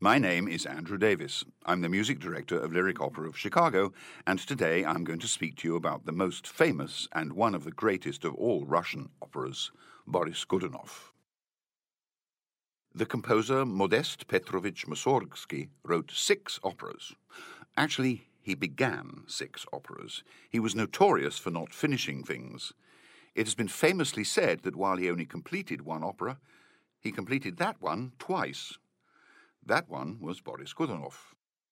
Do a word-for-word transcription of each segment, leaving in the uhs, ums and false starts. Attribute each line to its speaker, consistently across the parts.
Speaker 1: My name is Andrew Davis. I'm the music director of Lyric Opera of Chicago, and today I'm going to speak to you about the most famous and one of the greatest of all Russian operas, Boris Godunov. The composer Modest Petrovich Mussorgsky wrote six operas. Actually, he began six operas. He was notorious for not finishing things. It has been famously said that while he only completed one opera, he completed that one twice. That one was Boris Godunov.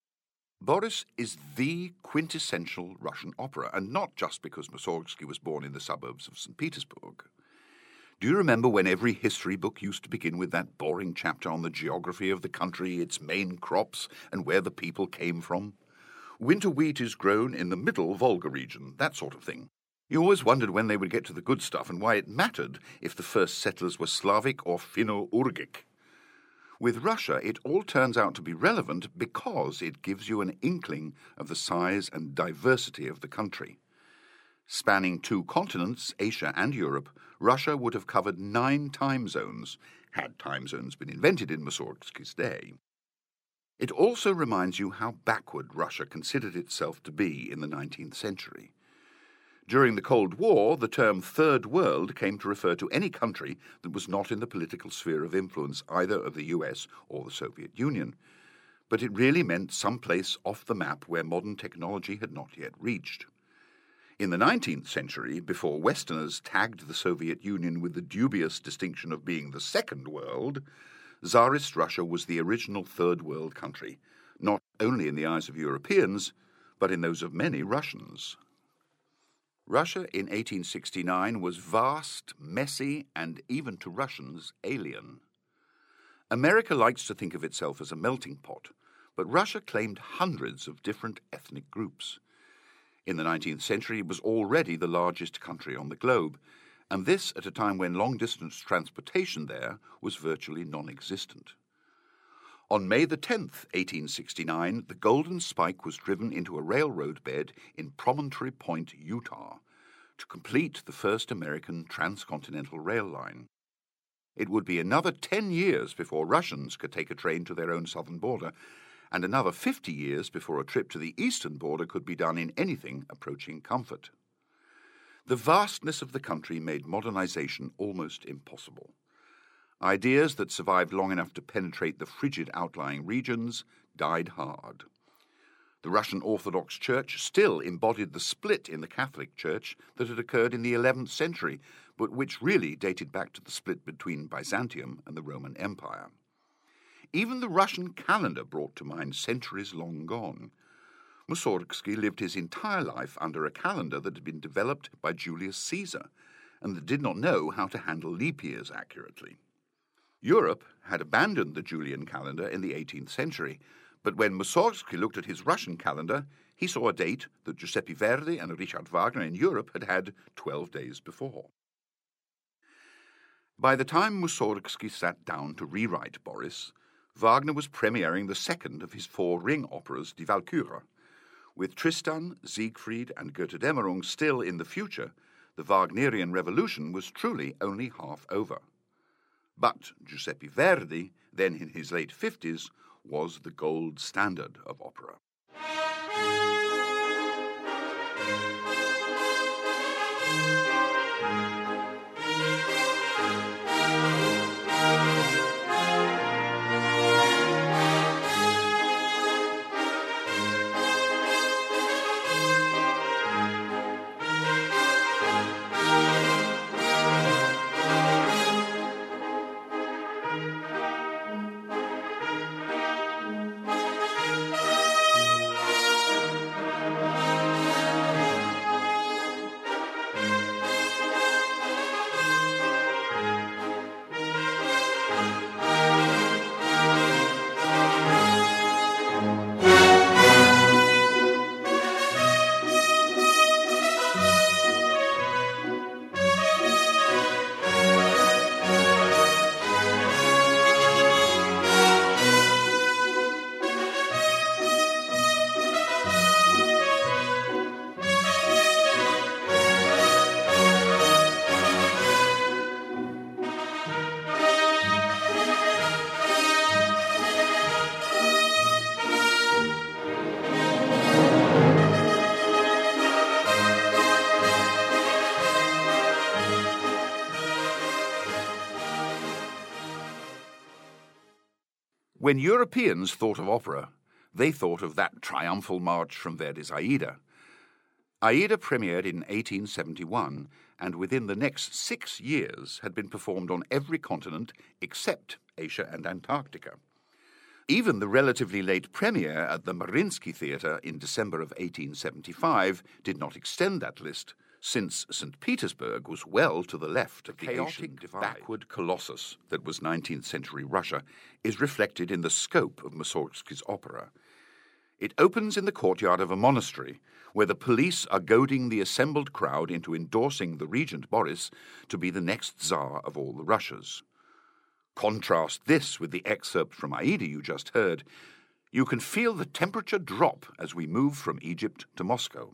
Speaker 1: Boris is the quintessential Russian opera, and not just because Mussorgsky was born in the suburbs of Saint Petersburg. Do you remember when every history book used to begin with that boring chapter on the geography of the country, its main crops, and where the people came from? Winter wheat is grown in the middle Volga region, that sort of thing. You always wondered when they would get to the good stuff and why it mattered if the first settlers were Slavic or Finno-Ugric. With Russia, it all turns out to be relevant because it gives you an inkling of the size and diversity of the country. Spanning two continents, Asia and Europe, Russia would have covered nine time zones, had time zones been invented in Mussorgsky's day. It also reminds you how backward Russia considered itself to be in the nineteenth century. During the Cold War, the term Third World came to refer to any country that was not in the political sphere of influence either of the U S or the Soviet Union. But it really meant some place off the map where modern technology had not yet reached. In the nineteenth century, before Westerners tagged the Soviet Union with the dubious distinction of being the Second World, Tsarist Russia was the original Third World country, not only in the eyes of Europeans, but in those of many Russians. Russia in eighteen sixty-nine was vast, messy, and even to Russians, alien. America likes to think of itself as a melting pot, but Russia claimed hundreds of different ethnic groups. In the nineteenth century, it was already the largest country on the globe, and this at a time when long-distance transportation there was virtually non-existent. On May the tenth, eighteen sixty-nine, the Golden Spike was driven into a railroad bed in Promontory Point, Utah, to complete the first American transcontinental rail line. It would be another ten years before Russians could take a train to their own southern border, and another fifty years before a trip to the eastern border could be done in anything approaching comfort. The vastness of the country made modernization almost impossible. Ideas that survived long enough to penetrate the frigid outlying regions died hard. The Russian Orthodox Church still embodied the split in the Catholic Church that had occurred in the eleventh century, but which really dated back to the split between Byzantium and the Roman Empire. Even the Russian calendar brought to mind centuries long gone. Mussorgsky lived his entire life under a calendar that had been developed by Julius Caesar, and that did not know how to handle leap years accurately. Europe had abandoned the Julian calendar in the eighteenth century, but when Mussorgsky looked at his Russian calendar, he saw a date that Giuseppe Verdi and Richard Wagner in Europe had had twelve days before. By the time Mussorgsky sat down to rewrite Boris, Wagner was premiering the second of his four ring operas, Die Walküre. With Tristan, Siegfried, and Götterdämmerung still in the future, the Wagnerian revolution was truly only half over. But Giuseppe Verdi, then in his late fifties, was the gold standard of opera. When Europeans thought of opera, they thought of that triumphal march from Verdi's Aida. Aida premiered in eighteen seventy-one and within the next six years had been performed on every continent except Asia and Antarctica. Even the relatively late premiere at the Mariinsky Theatre in December of eighteen seventy-five did not extend that list, since Saint Petersburg was well to the left of the chaotic, backward colossus that was nineteenth century Russia is reflected in the scope of Mussorgsky's opera. It opens in the courtyard of a monastery, where the police are goading the assembled crowd into endorsing the regent Boris to be the next Tsar of all the Russias. Contrast this with the excerpt from Aida you just heard. You can feel the temperature drop as we move from Egypt to Moscow.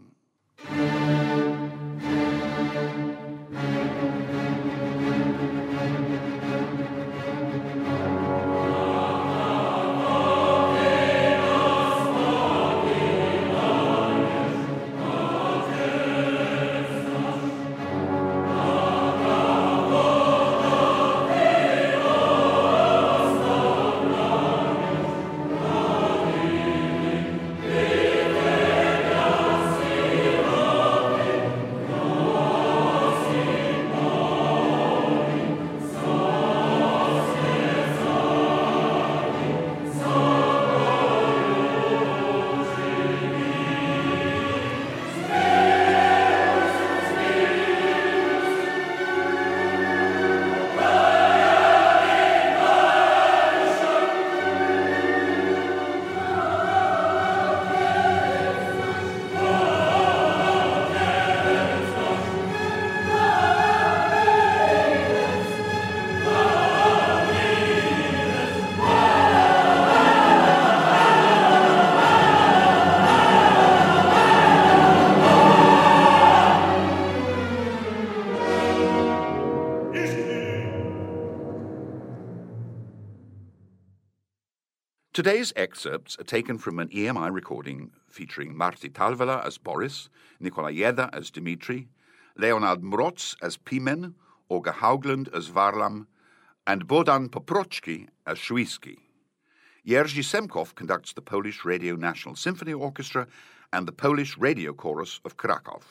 Speaker 1: Today's excerpts are taken from an E M I recording featuring Martti Talvela as Boris, Nikolai Yeda as Dmitri, Leonard Mroz as Pimen, Olga Haugland as Varlam, and Bohdan Poprochki as Shuisky. Jerzy Semkov conducts the Polish Radio National Symphony Orchestra and the Polish Radio Chorus of Krakow.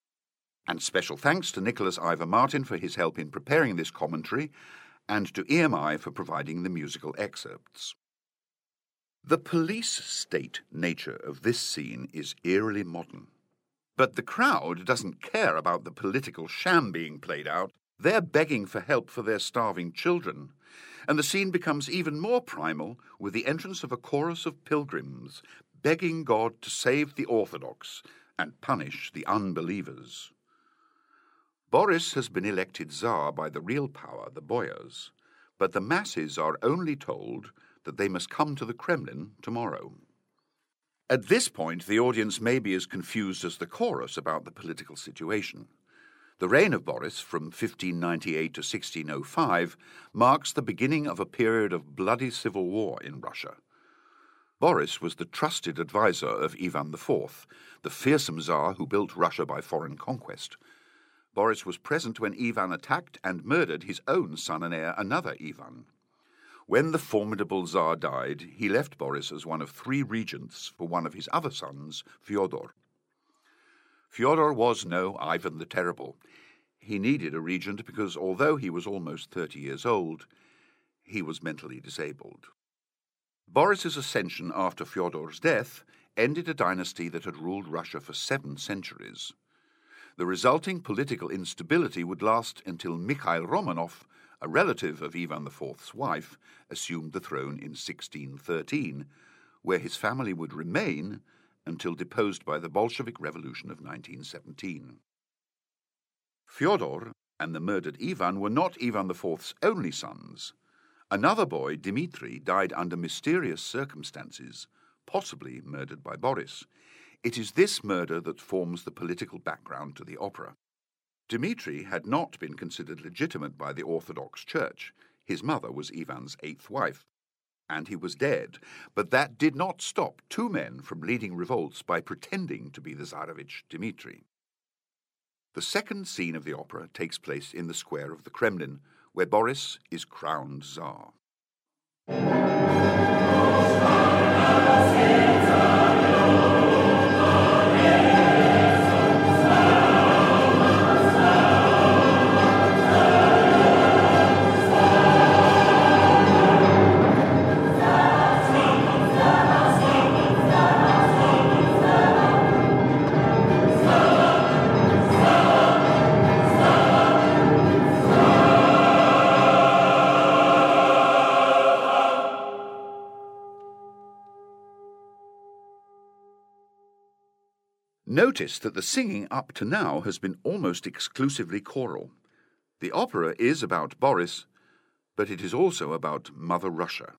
Speaker 1: And special thanks to Nicholas Ivor Martin for his help in preparing this commentary, and to E M I for providing the musical excerpts. The police-state nature of this scene is eerily modern. But the crowd doesn't care about the political sham being played out. They're begging for help for their starving children. And the scene becomes even more primal with the entrance of a chorus of pilgrims, begging God to save the Orthodox and punish the unbelievers. Boris has been elected Tsar by the real power, the boyars, but the masses are only told that they must come to the Kremlin tomorrow. At this point, the audience may be as confused as the chorus about the political situation. The reign of Boris, from fifteen ninety-eight to sixteen oh five, marks the beginning of a period of bloody civil war in Russia. Boris was the trusted advisor of Ivan the Fourth, the fearsome Tsar who built Russia by foreign conquest. Boris was present when Ivan attacked and murdered his own son and heir, another Ivan. When the formidable Tsar died, he left Boris as one of three regents for one of his other sons, Fyodor. Fyodor was no Ivan the Terrible. He needed a regent because, although he was almost thirty years old, he was mentally disabled. Boris's ascension after Fyodor's death ended a dynasty that had ruled Russia for seven centuries. The resulting political instability would last until Mikhail Romanov, a relative of Ivan the Fourth's wife, assumed the throne in sixteen thirteen, where his family would remain until deposed by the Bolshevik Revolution of nineteen seventeen. Fyodor and the murdered Ivan were not Ivan the Fourth's only sons. Another boy, Dmitri, died under mysterious circumstances, possibly murdered by Boris. It is this murder that forms the political background to the opera. Dmitri had not been considered legitimate by the Orthodox Church. His mother was Ivan's eighth wife, and he was dead. But that did not stop two men from leading revolts by pretending to be the Tsarevich Dmitri. The second scene of the opera takes place in the square of the Kremlin, where Boris is crowned Tsar. Notice that the singing up to now has been almost exclusively choral. The opera is about Boris, but it is also about Mother Russia.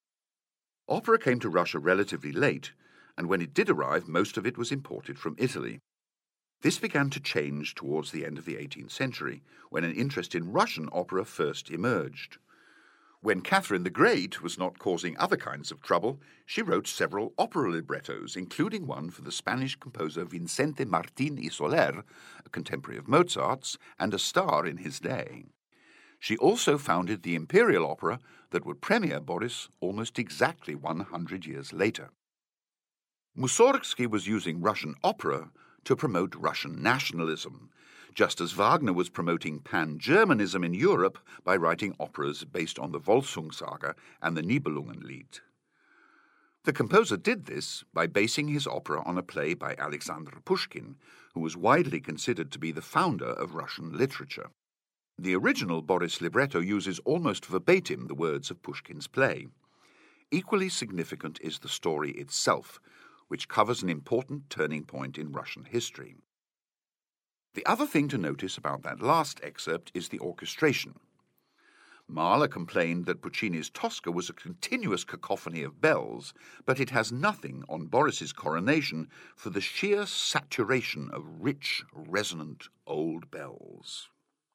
Speaker 1: Opera came to Russia relatively late, and when it did arrive, most of it was imported from Italy. This began to change towards the end of the eighteenth century, when an interest in Russian opera first emerged. When Catherine the Great was not causing other kinds of trouble, she wrote several opera librettos, including one for the Spanish composer Vicente Martín y Soler, a contemporary of Mozart's and a star in his day. She also founded the Imperial Opera that would premiere Boris almost exactly one hundred years later. Mussorgsky was using Russian opera to promote Russian nationalism, just as Wagner was promoting pan-Germanism in Europe by writing operas based on the Volsungssaga and the Nibelungenlied. The composer did this by basing his opera on a play by Alexander Pushkin, who was widely considered to be the founder of Russian literature. The original Boris libretto uses almost verbatim the words of Pushkin's play. Equally significant is the story itself, which covers an important turning point in Russian history. The other thing to notice about that last excerpt is the orchestration. Mahler complained that Puccini's Tosca was a continuous cacophony of bells, but it has nothing on Boris's coronation for the sheer saturation of rich, resonant old bells.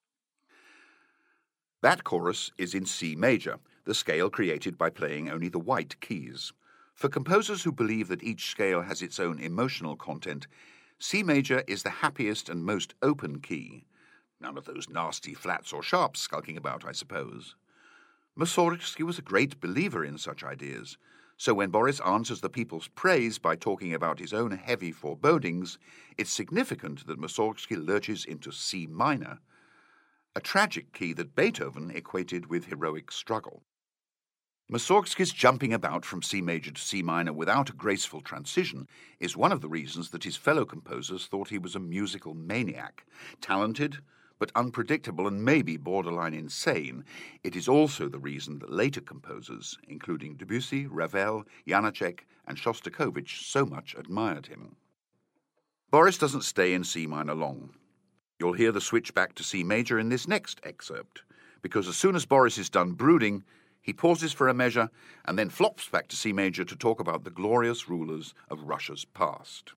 Speaker 1: That chorus is in C major, the scale created by playing only the white keys. For composers who believe that each scale has its own emotional content, C major is the happiest and most open key. None of those nasty flats or sharps skulking about, I suppose. Mussorgsky was a great believer in such ideas, so when Boris answers the people's praise by talking about his own heavy forebodings, it's significant that Mussorgsky lurches into C minor, a tragic key that Beethoven equated with heroic struggle. Mussorgsky's jumping about from C major to C minor without a graceful transition is one of the reasons that his fellow composers thought he was a musical maniac, talented but unpredictable and maybe borderline insane. It is also the reason that later composers, including Debussy, Ravel, Janacek, and Shostakovich, so much admired him. Boris doesn't stay in C minor long. You'll hear the switch back to C major in this next excerpt, because as soon as Boris is done brooding, he pauses for a measure and then flops back to C major to talk about the glorious rulers of Russia's past.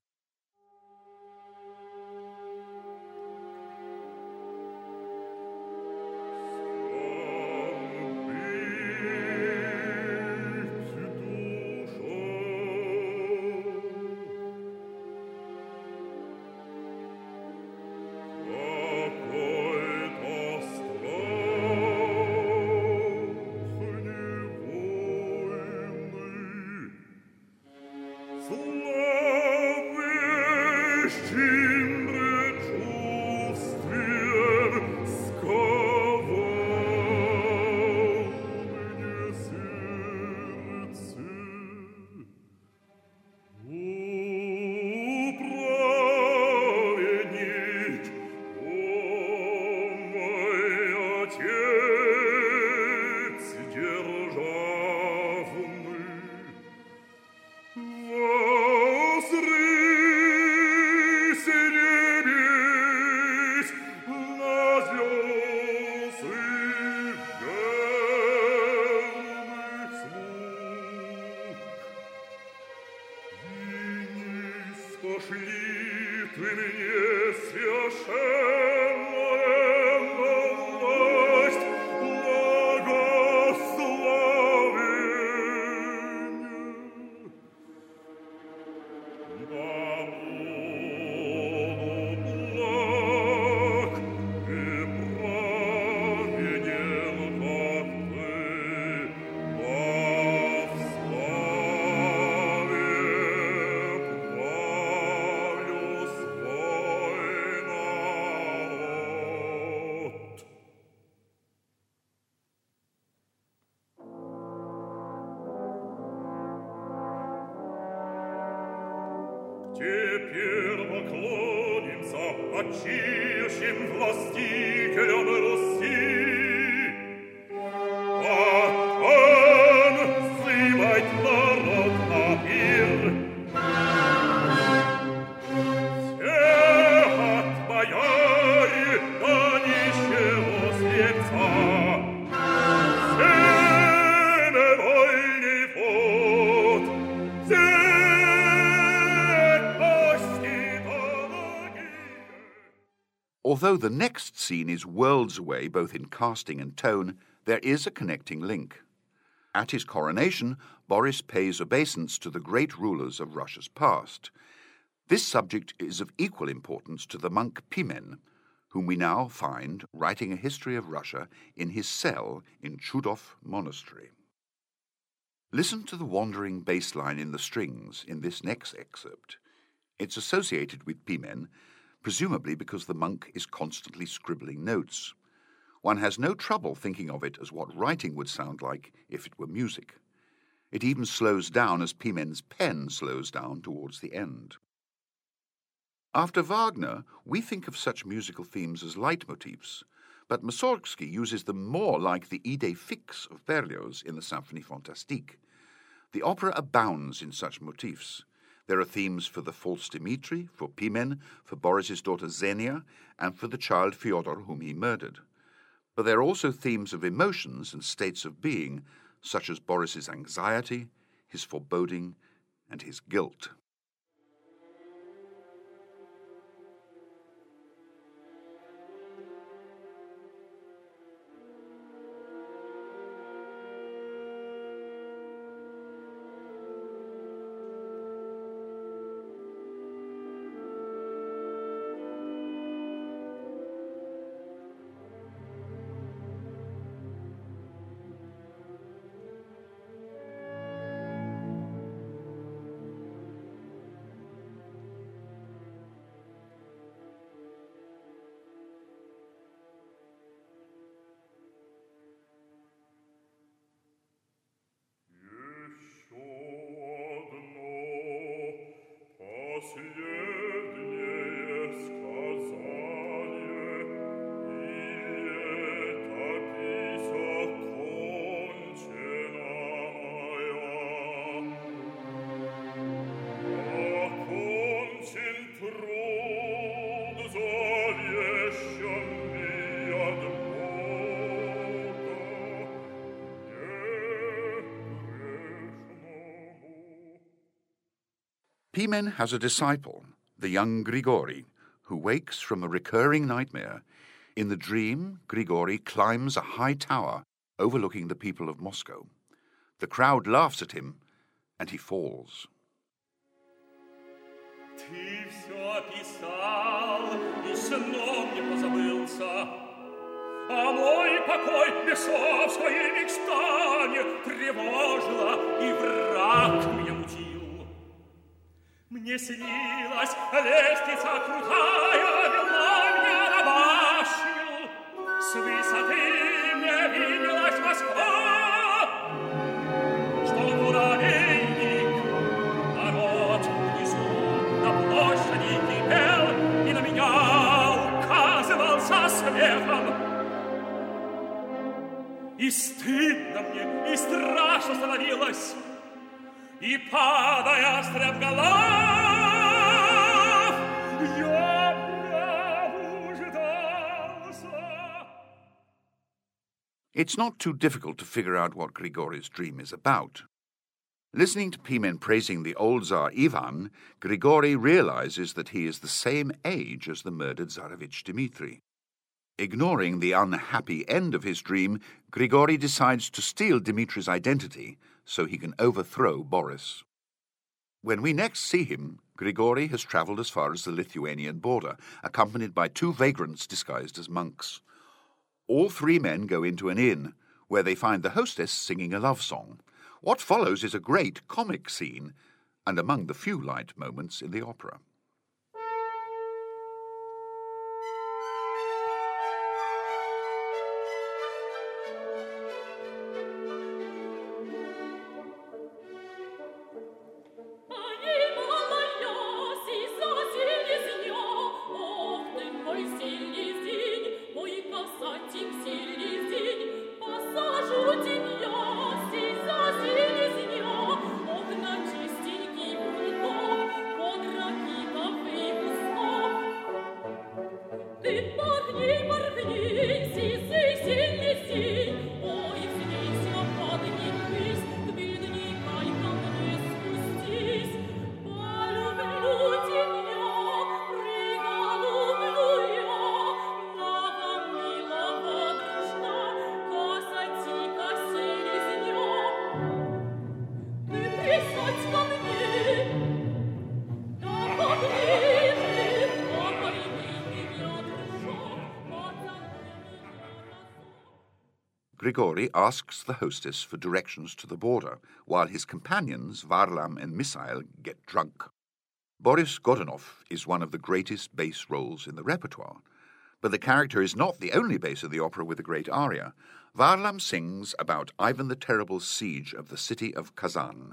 Speaker 2: Теперь поклонимся почиющим властителям Руси. Атон взывает народ на пир. Все отмаяли до нищего слепца. Все невольный вод. Все
Speaker 1: Although the next scene is worlds away, both in casting and tone, there is a connecting link. At his coronation, Boris pays obeisance to the great rulers of Russia's past. This subject is of equal importance to the monk Pimen, whom we now find writing a history of Russia in his cell in Chudov Monastery. Listen to the wandering bass line in the strings in this next excerpt. It's associated with Pimen, presumably because the monk is constantly scribbling notes. One has no trouble thinking of it as what writing would sound like if it were music. It even slows down as Pimen's pen slows down towards the end. After Wagner, we think of such musical themes as leitmotifs, but Mussorgsky uses them more like the idée fixe of Berlioz in the Symphonie Fantastique. The opera abounds in such motifs. There are themes for the false Dmitri, for Pimen, for Boris's daughter Xenia, and for the child Fyodor whom he murdered. But there are also themes of emotions and states of being, such as Boris's anxiety, his foreboding, and his guilt. Pimen has a disciple, the young Grigori, who wakes from a recurring nightmare. In the dream, Grigori climbs a high tower overlooking the people of Moscow. The crowd laughs at him, and he falls.
Speaker 2: Ты все описал, и сном не позабылся, а мой покой бесовское мечтание тревожило, и враг меня мутил. Мне снилась лестница крутая, вела меня на башню, с высоты мне виделась Москва, что муравейник, народ внизу на площади кипел и на меня указывался смехом. И стыдно мне, и страшно становилось, и, падая стремглав, я пробуждался.
Speaker 1: It's not too difficult to figure out what Grigori's dream is about. Listening to Pimen praising the old Tsar Ivan, Grigori realizes that he is the same age as the murdered Tsarevich Dmitri. Ignoring the unhappy end of his dream, Grigori decides to steal Dmitri's identity so he can overthrow Boris. When we next see him, Grigori has travelled as far as the Lithuanian border, accompanied by two vagrants disguised as monks. All three men go into an inn, where they find the hostess singing a love song. What follows is a great comic scene, and among the few light moments in the opera.
Speaker 3: Они молодёжь
Speaker 1: Grigory asks the hostess for directions to the border, while his companions, Varlam and Misail, get drunk. Boris Godunov is one of the greatest bass roles in the repertoire, but the character is not the only bass of the opera with a great aria. Varlam sings about Ivan the Terrible's siege of the city of Kazan.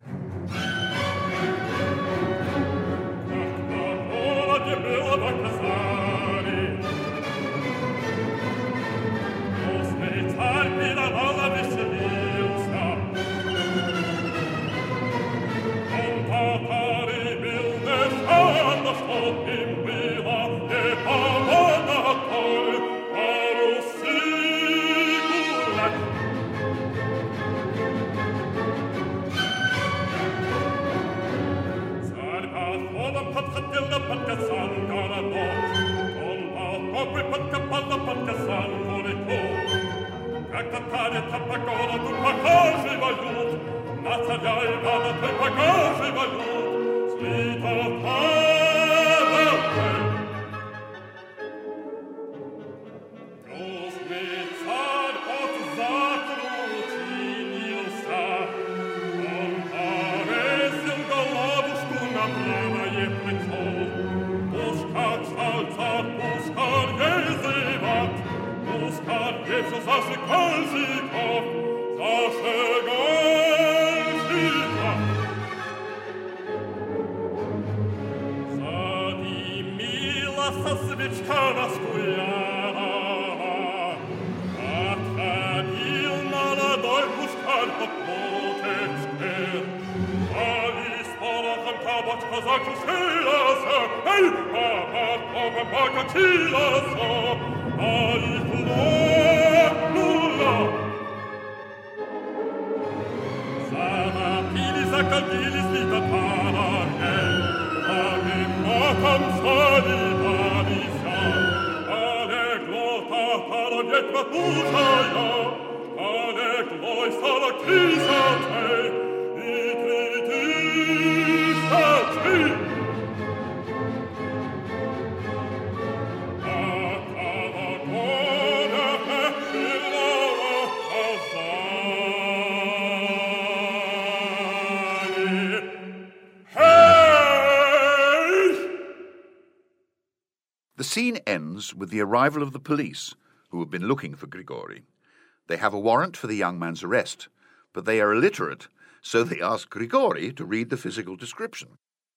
Speaker 1: The scene ends with the arrival of the police, who have been looking for Grigory. They have a warrant for the young man's arrest, but they are illiterate, so they ask Grigory to read the physical description.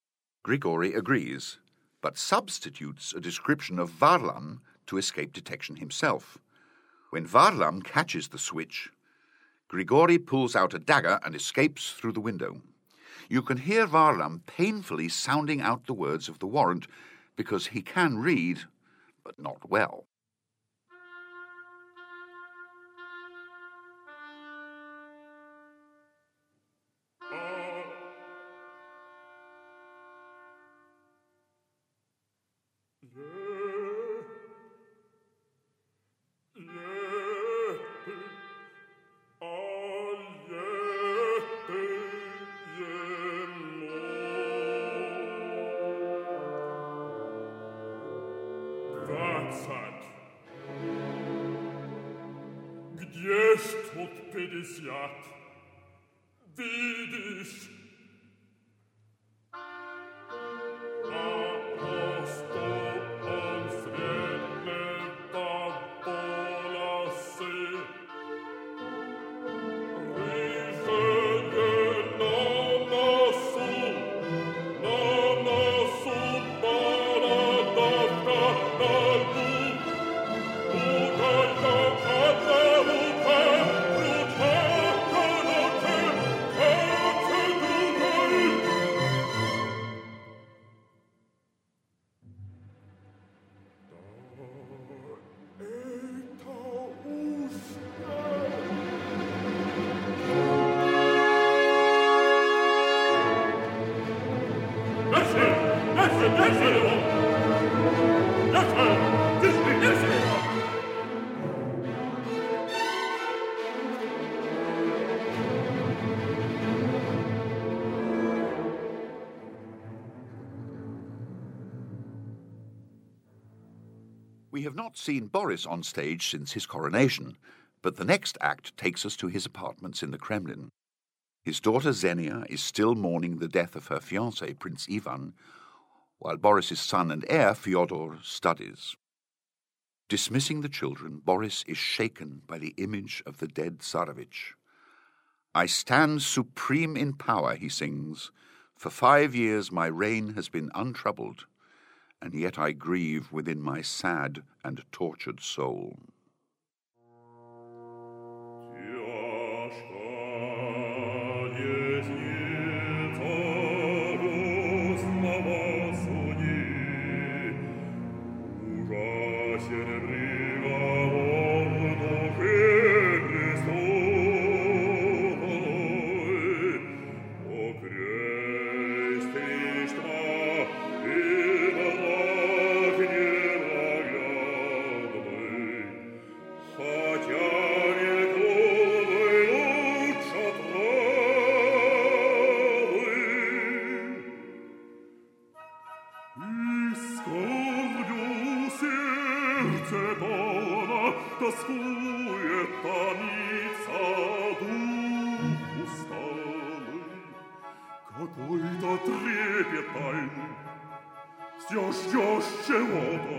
Speaker 1: Grigory agrees, but substitutes a description of Varlam to escape detection himself. When Varlam catches the switch, Grigory pulls out a dagger and escapes through the window. You can hear Varlam painfully sounding out the words of the warrant, because he can read, but not well.
Speaker 2: Gdzież тут пятьдесят? Видишь? We have not seen Boris on stage since his coronation,
Speaker 1: But the next act takes us to his apartments in the Kremlin. His daughter Xenia is still mourning the death of her fiancé, Prince Ivan, while Boris's son and heir, Fyodor, studies. Dismissing the children, Boris is shaken by the image of the dead Tsarevich. "I stand supreme in power," he sings. "For five years my reign has been untroubled, and yet I grieve within my sad and tortured soul."
Speaker 2: Какой-то трепет тайный, все ждешь чего-то.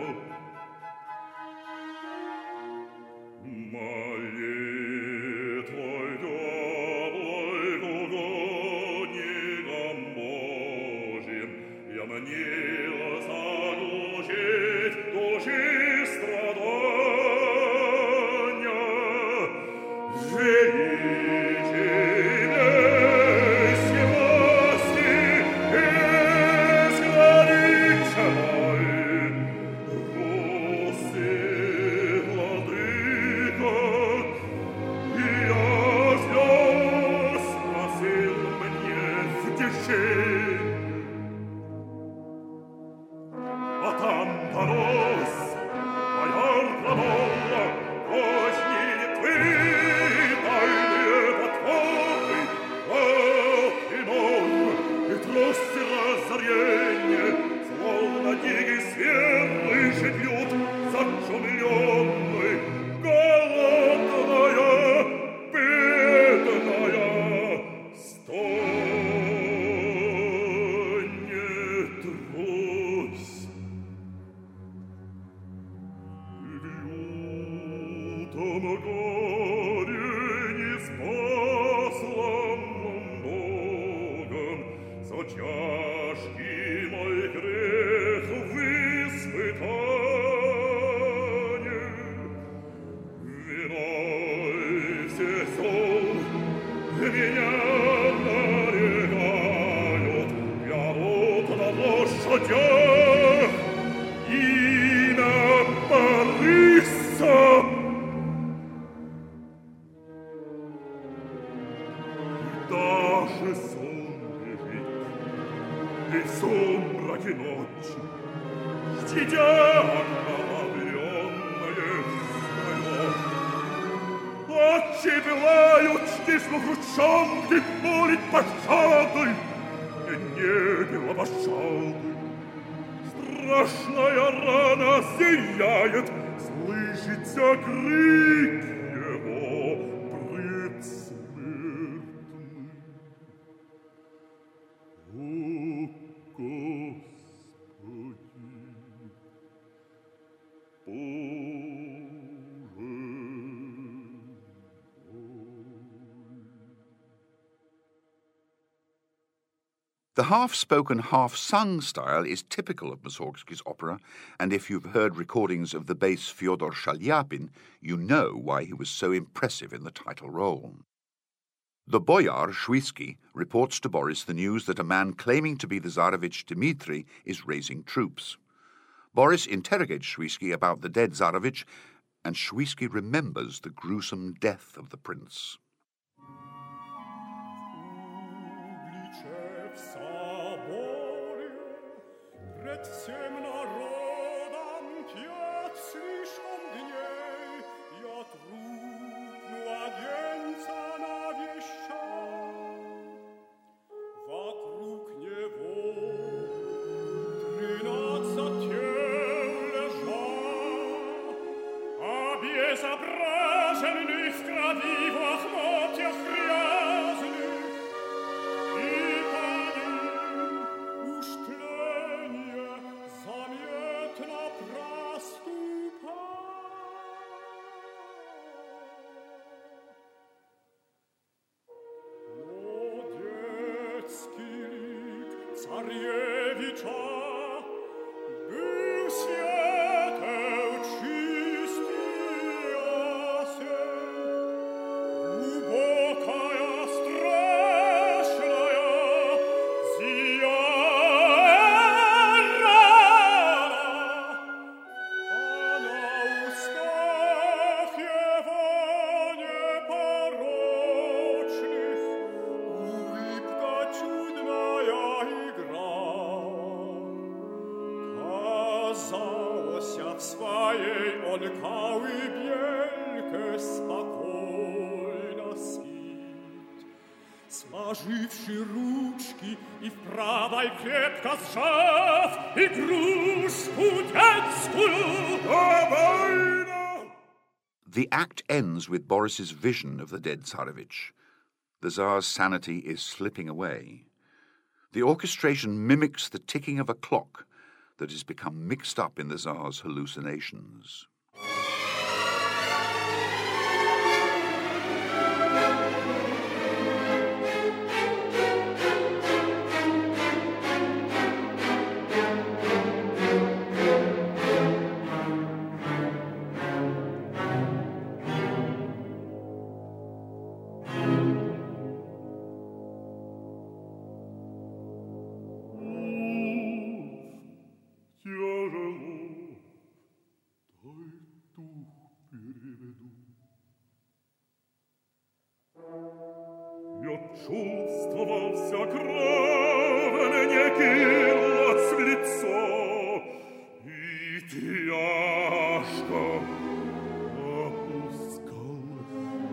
Speaker 2: Молитвой теплой к угодникам Божьим я манила заглушить души страдания. Страшная рана зияет, слышится крик его предсмертный. О, Господи,
Speaker 1: The half-spoken, half-sung style is typical of Mussorgsky's opera, and if you've heard recordings of the bass Fyodor Shalyapin, you know why he was so impressive in the title role. The boyar, Shuisky, reports to Boris the news that a man claiming to be the Tsarevich Dmitri is raising troops. Boris interrogates Shuisky about the dead Tsarevich, and Shuisky remembers the gruesome death of the prince.
Speaker 2: Пред всем народом пьет слишком дней, я труп младенца навещал. Вокруг него тринадцать тел лежал, обезображенных Царевича, был светел чистый ясен, глубокая, страшная, зияет рана, а на устах его непорочных улыбка чудная игра. Казалось, в своей он колыбельке спокойно спит, сложивши ручки и в правой крепко сжав игрушку детскую. Довольно!
Speaker 1: The act ends with Boris's vision of the dead Tsarevich. The Tsar's sanity is slipping away. The orchestration mimics the ticking of a clock that has become mixed up in the Tsar's hallucinations.
Speaker 2: Я чувствовался кровно некий с лицо, и тяжко опускалась.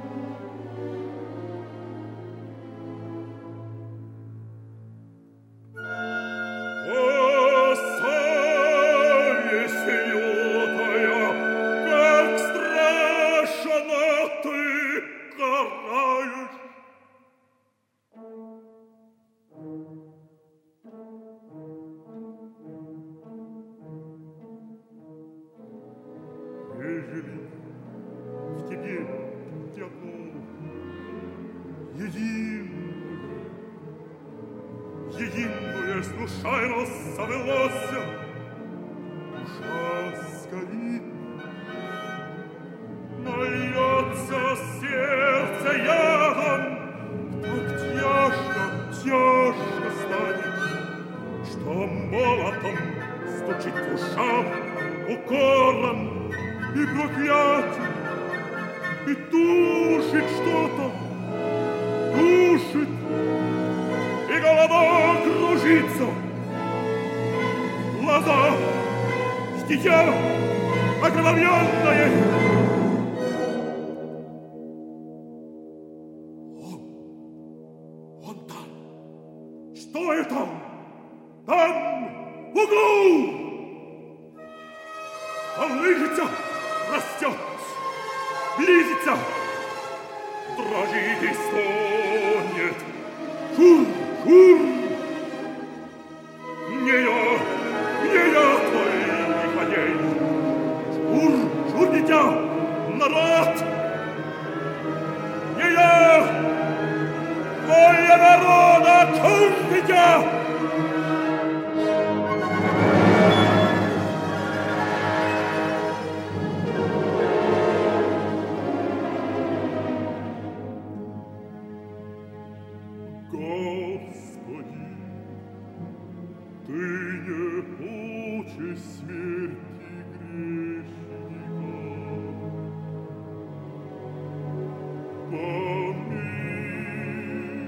Speaker 2: О, совесть лютая, как страшно ты караешь! Ежели в тебе тепло единое, единое случайно совелось, душа сгорит, нальется сердце ядом, так тяжко, тяжко станет, что молотом стучит в ушах укором и проклятием, и душит что-то, душит, и голова кружится, глаза, дитя окровавленное. Он, он там, что это? Там, в углу! Колышется, растет, близится, дрожит и стонет. Шур, шур! Не я, не я твой лиходей. Шур, шур, дитя, народ! Не я, воля народа, шур, дитя! Господи, Ты не учишь смерти грешника. Помилуй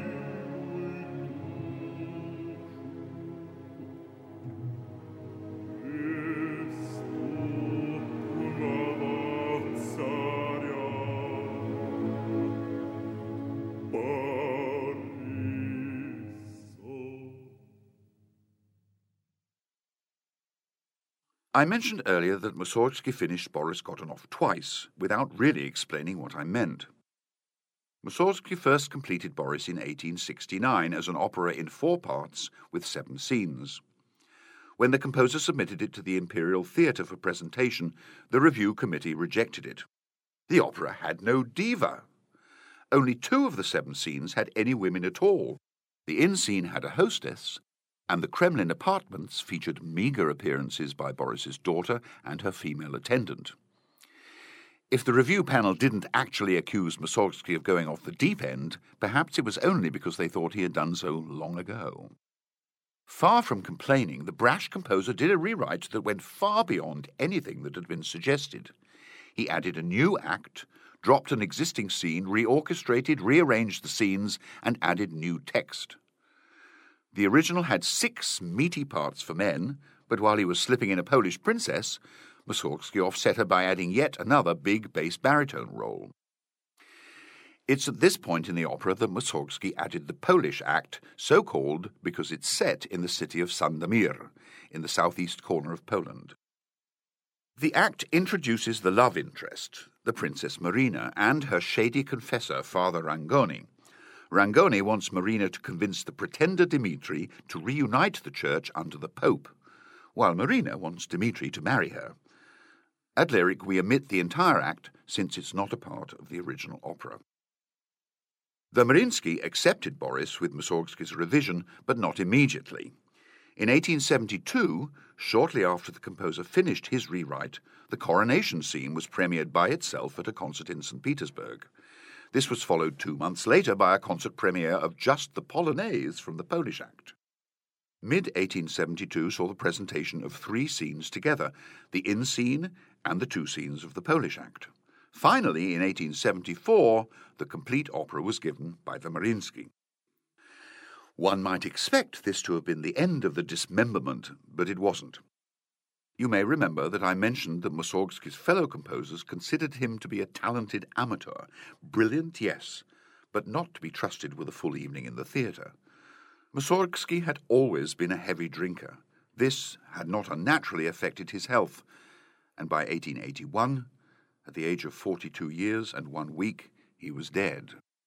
Speaker 2: преступного царя.
Speaker 1: I mentioned earlier that Mussorgsky finished Boris Godunov twice, without really explaining what I meant. Mussorgsky first completed Boris in eighteen sixty-nine as an opera in four parts with seven scenes. When the composer submitted it to the Imperial Theatre for presentation, the review committee rejected it. The opera had no diva. Only two of the seven scenes had any women at all. The inn scene had a hostess, and the Kremlin apartments featured meagre appearances by Boris's daughter and her female attendant. If the review panel didn't actually accuse Mussorgsky of going off the deep end, perhaps it was only because they thought he had done so long ago. Far from complaining, the brash composer did a rewrite that went far beyond anything that had been suggested. He added a new act, dropped an existing scene, reorchestrated, rearranged the scenes, and added new text. The original had six meaty parts for men, but while he was slipping in a Polish princess, Mussorgsky offset her by adding yet another big bass baritone role. It's at this point in the opera that Mussorgsky added the Polish act, so called because it's set in the city of Sandomir, in the southeast corner of Poland. The act introduces the love interest, the Princess Marina, and her shady confessor, Father Rangoni. Rangoni wants Marina to convince the pretender Dmitri to reunite the church under the Pope, while Marina wants Dmitri to marry her. At Lyric, we omit the entire act since it's not a part of the original opera. Vermarinsky accepted Boris with Mussorgsky's revision, but not immediately. In eighteen seventy-two, shortly after the composer finished his rewrite, the coronation scene was premiered by itself at a concert in Saint Petersburg. This was followed two months later by a concert premiere of just the Polonaise from the Polish act. mid eighteen seventy-two saw the presentation of three scenes together, the in scene and the two scenes of the Polish act. Finally, in eighteen seventy-four, the complete opera was given by Vermarinsky. One might expect this to have been the end of the dismemberment, but it wasn't. You may remember that I mentioned that Mussorgsky's fellow composers considered him to be a talented amateur, brilliant, yes, but not to be trusted with a full evening in the theatre. Mussorgsky had always been a heavy drinker. This had not unnaturally affected his health, and by eighteen eighty-one, at the age of forty-two years and one week, he was dead.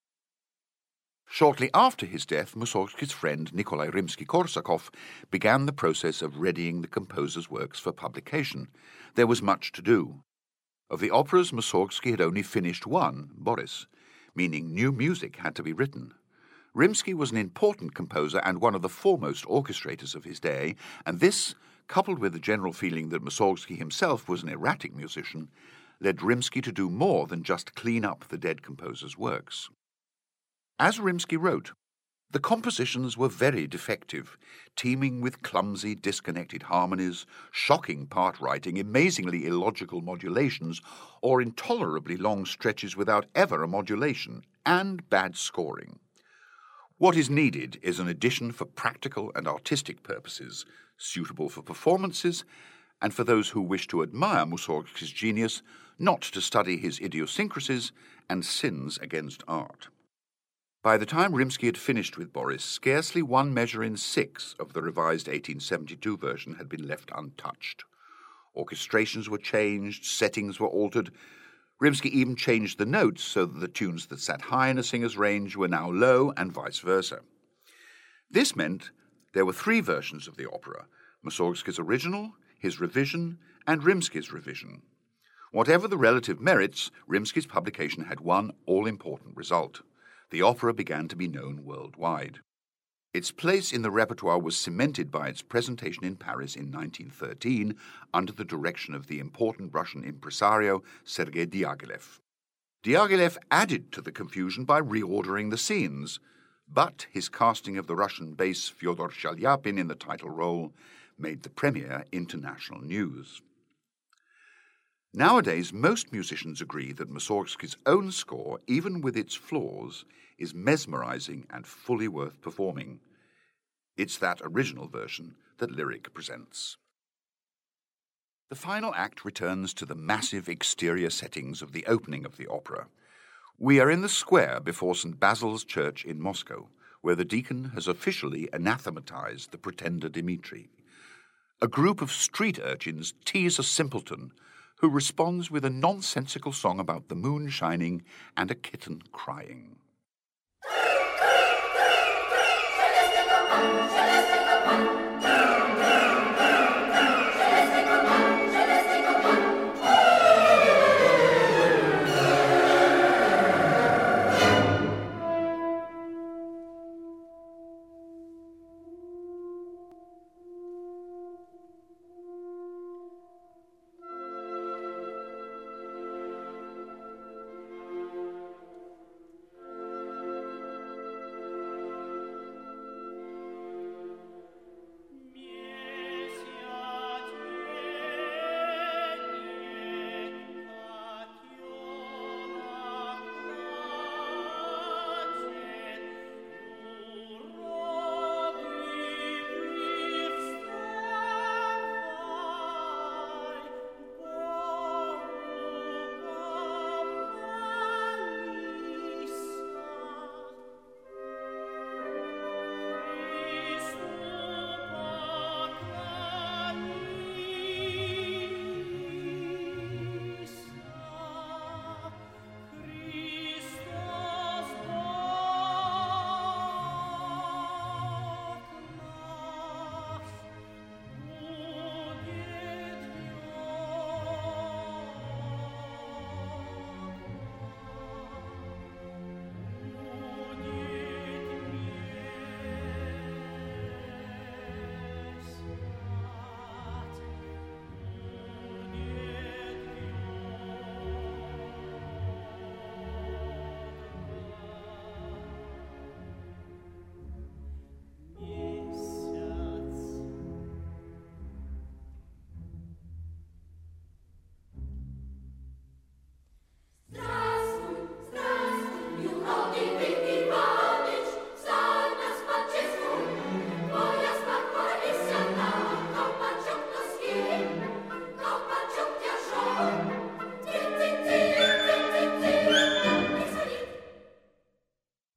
Speaker 1: Shortly after his death, Mussorgsky's friend Nikolai Rimsky-Korsakov began the process of readying the composer's works for publication. There was much to do. Of the operas, Mussorgsky had only finished one, Boris, meaning new music had to be written. Rimsky was an important composer and one of the foremost orchestrators of his day, and this, coupled with the general feeling that Mussorgsky himself was an erratic musician, led Rimsky to do more than just clean up the dead composer's works. As Rimsky wrote, the compositions were very defective, teeming with clumsy, disconnected harmonies, shocking part writing, amazingly illogical modulations, or intolerably long stretches without ever a modulation, and bad scoring. What is needed is an edition for practical and artistic purposes, suitable for performances, and for those who wish to admire Mussorgsky's genius, not to study his idiosyncrasies and sins against art. By the time Rimsky had finished with Boris, scarcely one measure in six of the revised eighteen seventy-two version had been left untouched. Orchestrations were changed, settings were altered. Rimsky even changed the notes so that the tunes that sat high in a singer's range were now low, and vice versa. This meant there were three versions of the opera: Mussorgsky's original, his revision, and Rimsky's revision. Whatever the relative merits, Rimsky's publication had one all-important result. The opera began to be known worldwide. Its place in the repertoire was cemented by its presentation in Paris in nineteen thirteen under the direction of the important Russian impresario Sergei Diaghilev. Diaghilev added to the confusion by reordering the scenes, but his casting of the Russian bass Fyodor Shalyapin in the title role made the premiere international news. Nowadays, most musicians agree that Mussorgsky's own score, even with its flaws, is mesmerizing and fully worth performing. It's that original version that Lyric presents. The final act returns to the massive exterior settings of the opening of the opera. We are in the square before Saint Basil's Church in Moscow, where the deacon has officially anathematized the pretender Dmitri. A group of street urchins tease a simpleton who responds with a nonsensical song about the moon shining and a kitten crying.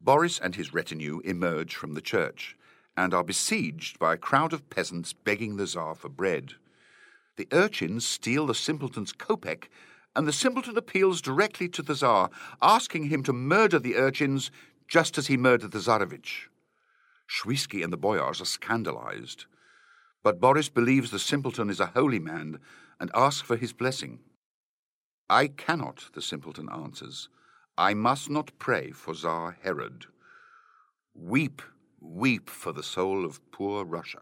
Speaker 1: Boris and his retinue emerge from the church and are besieged by a crowd of peasants begging the Tsar for bread. The urchins steal the simpleton's kopeck, and the simpleton appeals directly to the Tsar, asking him to murder the urchins just as he murdered the Tsarevich. Shuisky and the boyars are scandalized, but Boris believes the simpleton is a holy man and asks for his blessing. "I cannot," the simpleton answers. "I must not pray for Tsar Herod. Weep, weep for the soul of poor Russia."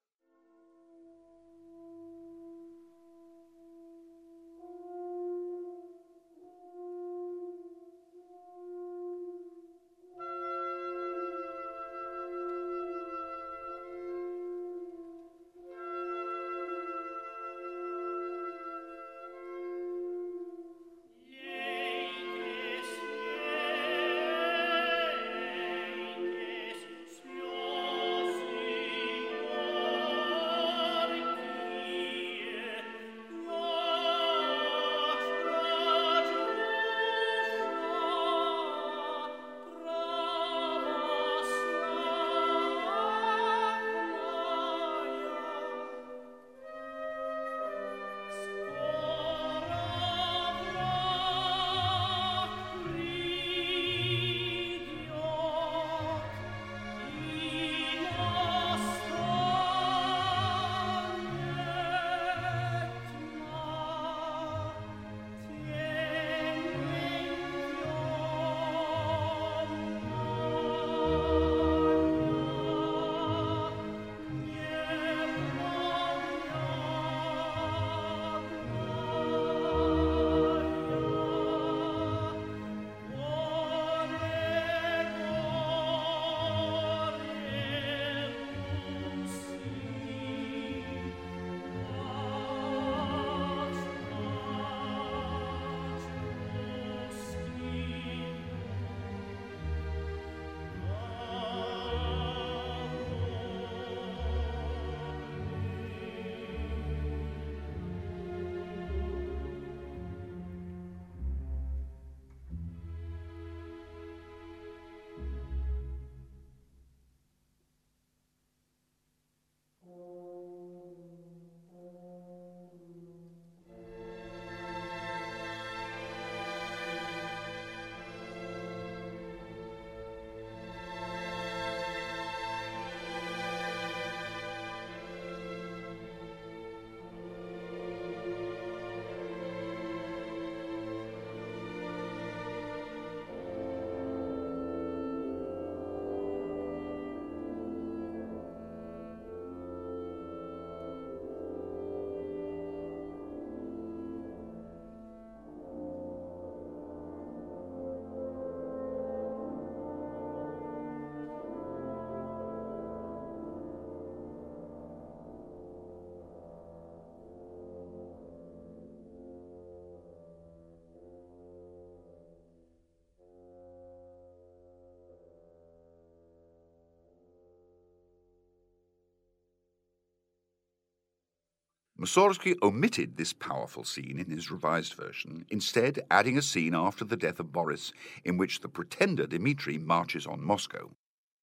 Speaker 1: Mussorgsky omitted this powerful scene in his revised version, instead adding a scene after the death of Boris in which the pretender Dmitri marches on Moscow.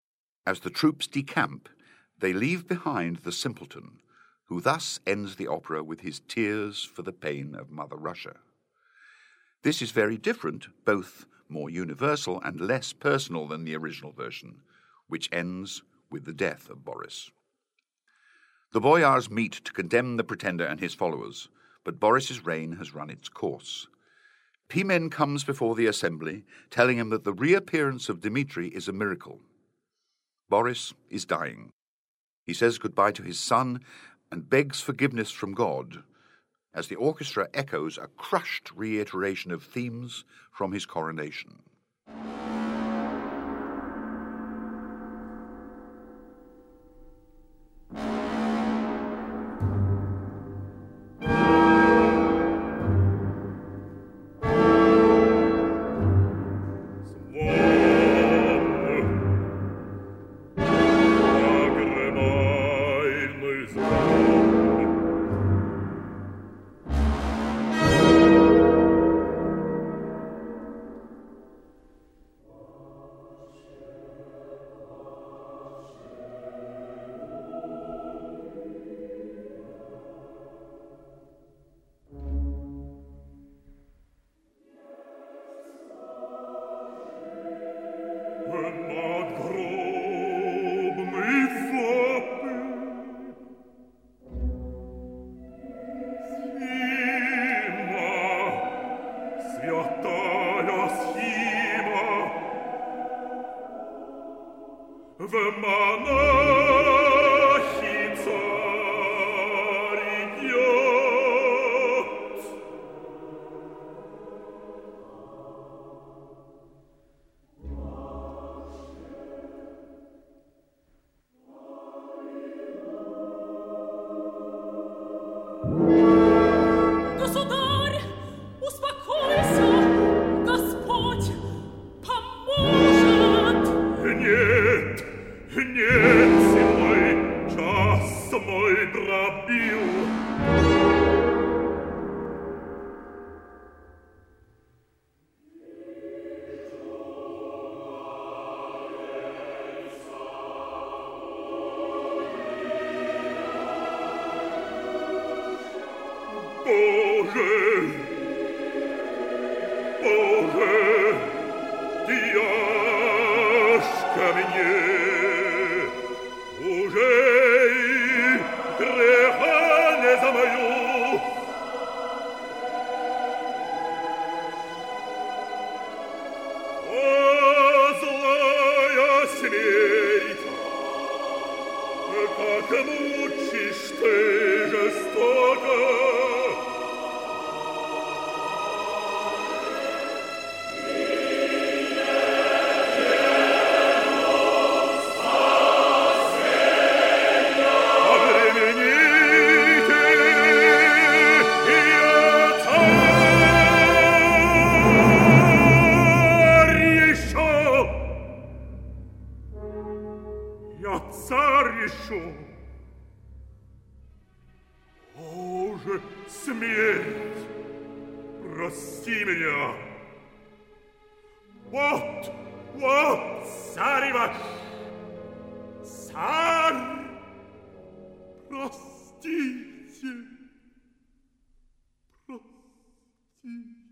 Speaker 1: As the troops decamp, they leave behind the simpleton, who thus ends the opera with his tears for the pain of Mother Russia. This is very different, both more universal and less personal than the original version, which ends with the death of Boris. The boyars meet to condemn the pretender and his followers, but Boris's reign has run its course. Pimen comes before the assembly, telling him that the reappearance of Dmitri is a miracle. Boris is dying. He says goodbye to his son and begs forgiveness from God, as the orchestra echoes a crushed reiteration of themes from his coronation.
Speaker 2: в монахи царь идет.
Speaker 3: Государь, успокойся, Господь поможет.
Speaker 2: Нет, нет, сын мой, час мой пробил. Боже, Боже, тяжко мне, уже и греха не замою. О, злая смерть, как мучишь ты жестоко. Я царь еще. Боже, смерть, прости меня. Вот, вот царь ваш, царь, простите, простите.